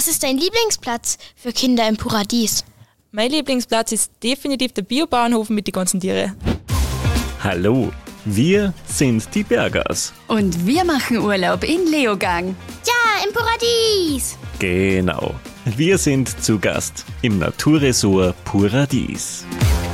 Was ist dein Lieblingsplatz für Kinder im Paradies? Mein Lieblingsplatz ist definitiv der Biobauernhof mit den ganzen Tieren. Hallo, wir sind die Bergers. Und wir machen Urlaub in Leogang. Ja, im Paradies! Genau, wir sind zu Gast im Naturresort Paradies.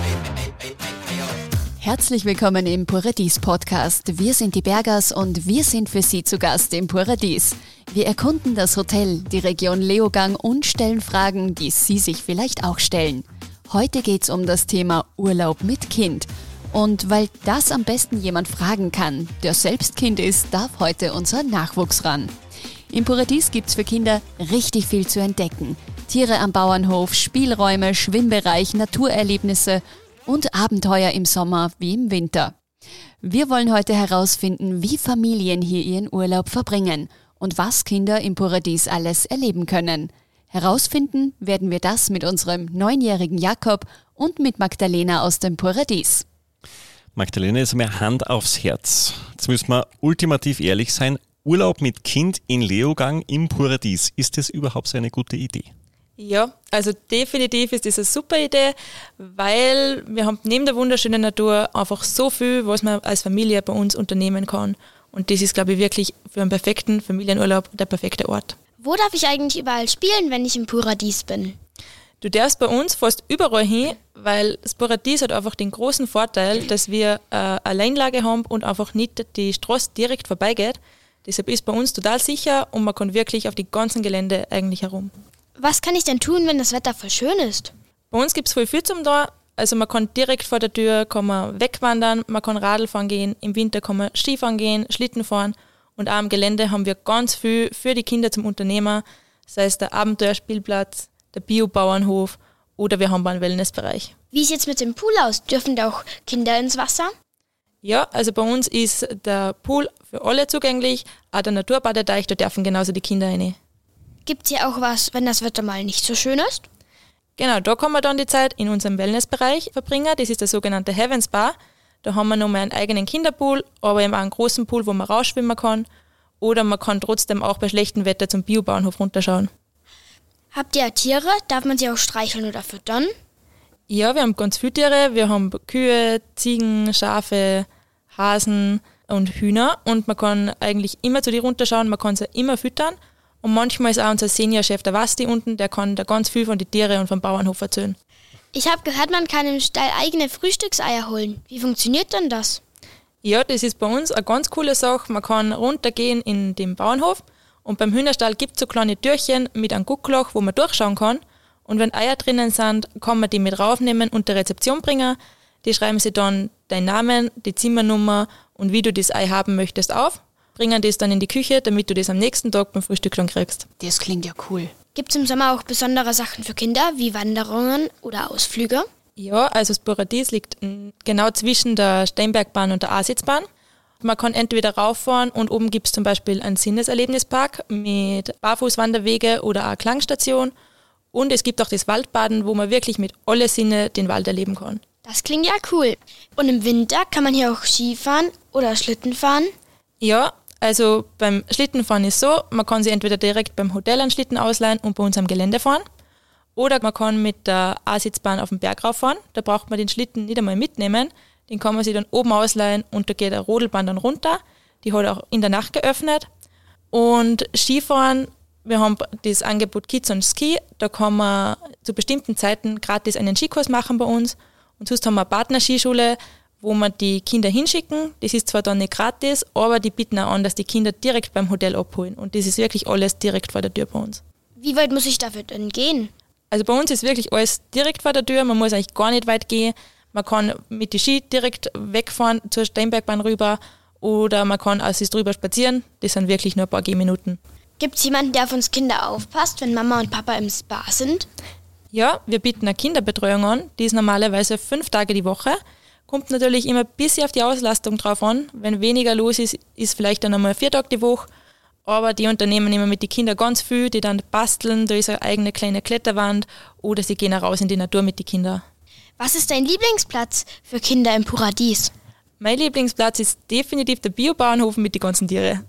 Herzlich willkommen im Paradies-Podcast. Wir sind die Bergers und wir sind für Sie zu Gast im Paradies. Wir erkunden das Hotel, die Region Leogang und stellen Fragen, die Sie sich vielleicht auch stellen. Heute geht's um das Thema Urlaub mit Kind. Und weil das am besten jemand fragen kann, der selbst Kind ist, darf heute unser Nachwuchs ran. Im Paradies gibt's für Kinder richtig viel zu entdecken. Tiere am Bauernhof, Spielräume, Schwimmbereich, Naturerlebnisse und Abenteuer im Sommer wie im Winter. Wir wollen heute herausfinden, wie Familien hier ihren Urlaub verbringen und was Kinder im Paradies alles erleben können. Herausfinden werden wir das mit unserem 9-jährigen Jakob und mit Magdalena aus dem Paradies. Magdalena, ist einmal Hand aufs Herz. Jetzt müssen wir ultimativ ehrlich sein. Urlaub mit Kind in Leogang im Paradies, ist das überhaupt so eine gute Idee? Ja, also definitiv ist das eine super Idee, weil wir haben neben der wunderschönen Natur einfach so viel, was man als Familie bei uns unternehmen kann. Und das ist, glaube ich, wirklich für einen perfekten Familienurlaub der perfekte Ort. Wo darf ich eigentlich überall spielen, wenn ich im Paradies bin? Du darfst bei uns fast überall hin, weil das Paradies hat einfach den großen Vorteil, dass wir eine Alleinlage haben und einfach nicht die Straße direkt vorbeigeht. Deshalb ist bei uns total sicher und man kann wirklich auf die ganzen Gelände eigentlich herum. Was kann ich denn tun, wenn das Wetter voll schön ist? Bei uns gibt es voll viel zum da. Also man kann direkt vor der Tür kann man wegwandern, man kann Radl fahren gehen, im Winter kann man Skifahren gehen, Schlitten fahren und auch am Gelände haben wir ganz viel für die Kinder zum Unternehmer, sei es der Abenteuerspielplatz, der Biobauernhof oder wir haben einen Wellnessbereich. Wie ist jetzt mit dem Pool aus? Dürfen da auch Kinder ins Wasser? Ja, also bei uns ist der Pool für alle zugänglich, auch der Naturbadeteich, da dürfen genauso die Kinder rein. Gibt es hier auch was, wenn das Wetter mal nicht so schön ist? Genau, da kann man dann die Zeit in unserem Wellnessbereich verbringen. Das ist der sogenannte Heaven Spa. Da haben wir nochmal einen eigenen Kinderpool, aber eben auch einen großen Pool, wo man rausschwimmen kann. Oder man kann trotzdem auch bei schlechtem Wetter zum Biobauernhof runterschauen. Habt ihr Tiere? Darf man sie auch streicheln oder füttern? Ja, wir haben ganz viele Tiere. Wir haben Kühe, Ziegen, Schafe, Hasen und Hühner. Und man kann eigentlich immer zu dir runterschauen, man kann sie immer füttern. Und manchmal ist auch unser Seniorchef, der Basti unten, der kann da ganz viel von den Tieren und vom Bauernhof erzählen. Ich habe gehört, man kann im Stall eigene Frühstückseier holen. Wie funktioniert denn das? Ja, das ist bei uns eine ganz coole Sache. Man kann runtergehen in den Bauernhof und beim Hühnerstall gibt es so kleine Türchen mit einem Guckloch, wo man durchschauen kann. Und wenn Eier drinnen sind, kann man die mit raufnehmen und der Rezeption bringen. Die schreiben sie dann deinen Namen, die Zimmernummer und wie du das Ei haben möchtest auf. Bringen das dann in die Küche, damit du das am nächsten Tag beim Frühstück schon kriegst. Das klingt ja cool. Gibt es im Sommer auch besondere Sachen für Kinder, wie Wanderungen oder Ausflüge? Ja, also das Paradies liegt genau zwischen der Steinbergbahn und der Asitzbahn. Man kann entweder rauffahren und oben gibt es zum Beispiel einen Sinneserlebnispark mit Barfußwanderwege oder eine Klangstation. Und es gibt auch das Waldbaden, wo man wirklich mit alle Sinne den Wald erleben kann. Das klingt ja cool. Und im Winter kann man hier auch Skifahren oder Schlitten fahren? Ja, also beim Schlittenfahren ist so, man kann sich entweder direkt beim Hotel einen Schlitten ausleihen und bei uns am Gelände fahren. Oder man kann mit der Asitzbahn auf den Berg rauffahren. Da braucht man den Schlitten nicht einmal mitnehmen. Den kann man sich dann oben ausleihen und da geht eine Rodelbahn dann runter. Die hat auch in der Nacht geöffnet. Und Skifahren, wir haben das Angebot Kids on Ski. Da kann man zu bestimmten Zeiten gratis einen Skikurs machen bei uns. Und sonst haben wir eine Partnerskischule, wo wir die Kinder hinschicken. Das ist zwar dann nicht gratis, aber die bieten auch an, dass die Kinder direkt beim Hotel abholen. Und das ist wirklich alles direkt vor der Tür bei uns. Wie weit muss ich dafür denn gehen? Also bei uns ist wirklich alles direkt vor der Tür. Man muss eigentlich gar nicht weit gehen. Man kann mit den Ski direkt wegfahren zur Steinbergbahn rüber oder man kann aus sich drüber spazieren. Das sind wirklich nur ein paar Gehminuten. Gibt es jemanden, der auf uns Kinder aufpasst, wenn Mama und Papa im Spa sind? Ja, wir bieten eine Kinderbetreuung an. Die ist normalerweise 5 Tage die Woche. Kommt natürlich immer ein bisschen auf die Auslastung drauf an. Wenn weniger los ist, ist vielleicht dann einmal 4 Tage die Woche. Aber die unternehmen immer mit den Kindern ganz viel, die dann basteln, da ist eine eigene kleine Kletterwand oder sie gehen auch raus in die Natur mit den Kindern. Was ist dein Lieblingsplatz für Kinder im Paradies? Mein Lieblingsplatz ist definitiv der Biobauernhof mit den ganzen Tieren.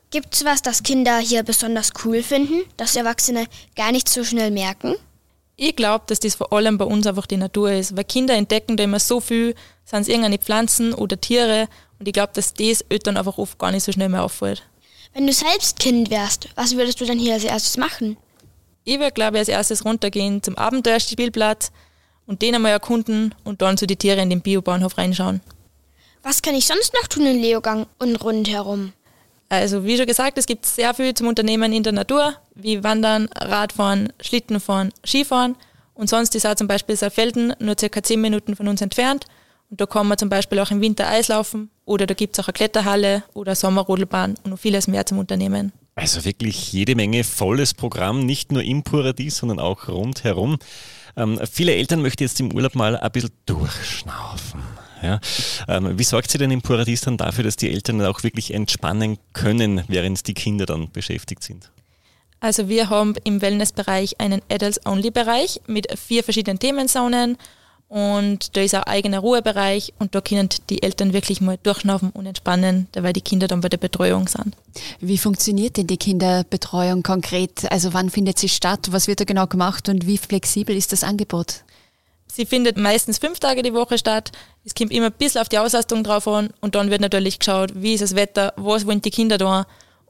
Gibt es was, das Kinder hier besonders cool finden, das Erwachsene gar nicht so schnell merken? Ich glaube, dass das vor allem bei uns einfach die Natur ist, weil Kinder entdecken da immer so viel, sind es irgendeine Pflanzen oder Tiere und ich glaube, dass das Eltern einfach oft gar nicht so schnell mehr auffällt. Wenn du selbst Kind wärst, was würdest du dann hier als erstes machen? Ich würde, glaube ich, als erstes runtergehen zum Abenteuerspielplatz und den einmal erkunden und dann zu den Tieren in den Biobahnhof reinschauen. Was kann ich sonst noch tun in Leogang und rundherum? Also wie schon gesagt, es gibt sehr viel zum Unternehmen in der Natur, wie Wandern, Radfahren, Schlittenfahren, Skifahren. Und sonst ist auch zum Beispiel Saalfelden nur ca. 10 Minuten von uns entfernt. Und da kann man zum Beispiel auch im Winter Eislaufen oder da gibt es auch eine Kletterhalle oder eine Sommerrodelbahn und noch vieles mehr zum Unternehmen. Also wirklich jede Menge volles Programm, nicht nur im Paradies, sondern auch rundherum. Viele Eltern möchten jetzt im Urlaub mal ein bisschen durchschnaufen. Ja. Wie sorgt sie denn im Paradies dann dafür, dass die Eltern auch wirklich entspannen können, während die Kinder dann beschäftigt sind? Also wir haben im Wellnessbereich einen Adults-Only-Bereich mit 4 verschiedenen Themenzonen und da ist auch ein eigener Ruhebereich und da können die Eltern wirklich mal durchschnaufen und entspannen, weil die Kinder dann bei der Betreuung sind. Wie funktioniert denn die Kinderbetreuung konkret? Also wann findet sie statt? Was wird da genau gemacht und wie flexibel ist das Angebot? Sie findet meistens 5 Tage die Woche statt. Es kommt immer ein bisschen auf die Auslastung drauf an und dann wird natürlich geschaut, wie ist das Wetter, was wollen die Kinder da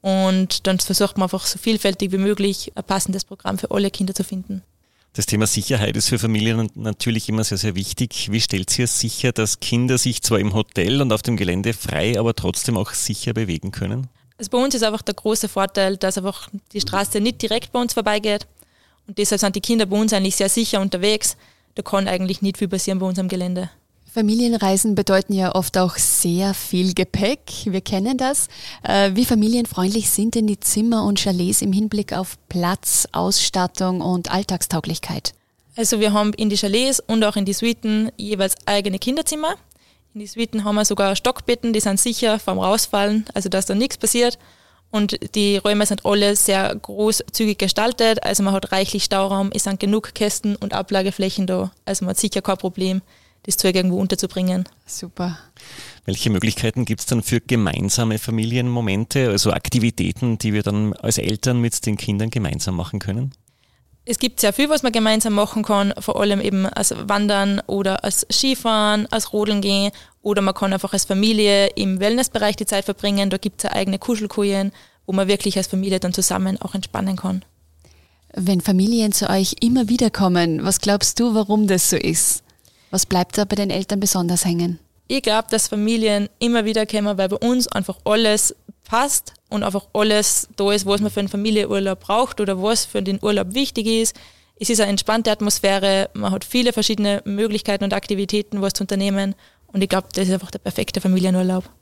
und dann versucht man einfach so vielfältig wie möglich ein passendes Programm für alle Kinder zu finden. Das Thema Sicherheit ist für Familien natürlich immer sehr, sehr wichtig. Wie stellt ihr sicher, dass Kinder sich zwar im Hotel und auf dem Gelände frei, aber trotzdem auch sicher bewegen können? Also bei uns ist einfach der große Vorteil, dass einfach die Straße nicht direkt bei uns vorbeigeht und deshalb sind die Kinder bei uns eigentlich sehr sicher unterwegs. Da kann eigentlich nicht viel passieren bei uns am Gelände. Familienreisen bedeuten ja oft auch sehr viel Gepäck. Wir kennen das. Wie familienfreundlich sind denn die Zimmer und Chalets im Hinblick auf Platz, Ausstattung und Alltagstauglichkeit? Also wir haben in die Chalets und auch in die Suiten jeweils eigene Kinderzimmer. In die Suiten haben wir sogar Stockbetten, die sind sicher vom Rausfallen, also dass da nichts passiert. Und die Räume sind alle sehr großzügig gestaltet, also man hat reichlich Stauraum, es sind genug Kästen und Ablageflächen da, also man hat sicher kein Problem, das Zeug irgendwo unterzubringen. Super. Welche Möglichkeiten gibt es dann für gemeinsame Familienmomente, also Aktivitäten, die wir dann als Eltern mit den Kindern gemeinsam machen können? Es gibt sehr viel, was man gemeinsam machen kann, vor allem eben als Wandern oder als Skifahren, als Rodeln gehen oder man kann einfach als Familie im Wellnessbereich die Zeit verbringen. Da gibt es eigene Kuschelkojen, wo man wirklich als Familie dann zusammen auch entspannen kann. Wenn Familien zu euch immer wieder kommen, was glaubst du, warum das so ist? Was bleibt da bei den Eltern besonders hängen? Ich glaube, dass Familien immer wieder kommen, weil bei uns einfach alles passt und einfach alles da ist, was man für einen Familienurlaub braucht oder was für den Urlaub wichtig ist. Es ist eine entspannte Atmosphäre, man hat viele verschiedene Möglichkeiten und Aktivitäten, was zu unternehmen und ich glaube, das ist einfach der perfekte Familienurlaub.